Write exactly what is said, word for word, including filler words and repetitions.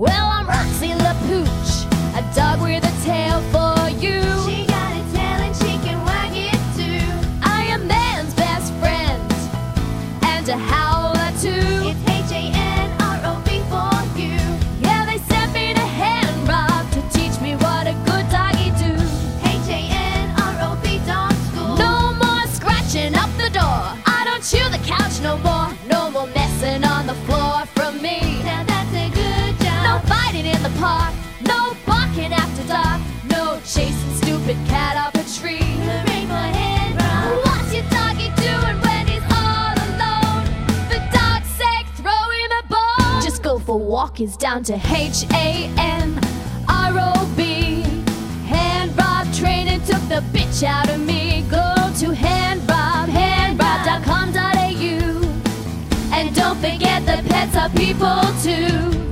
Well, I'm Roxy LaPooch, a dog with a tail for you. She got a tail and she can wag it too. I am man's best friend and a howler too. It's H A N R O B for you. Yeah, they sent me to Hand Rob to teach me what a good doggy do. H A N R O B dog school. No more scratching up the door. I don't chew the couch no more. No more messing on the floor from me. Now that's a good job. No fighting in the park. No barking after dark. No chasing stupid cat up a tree. Hooray for Hand Rob. What's your doggy doing when he's all alone? For dog's sake, throw him a bone. Just go for walkies down to H A N R O B. Hand Rob training took the bitch out of me. Go to Hand Rob, hand rob dot com dot A U. And don't forget that pets are people too.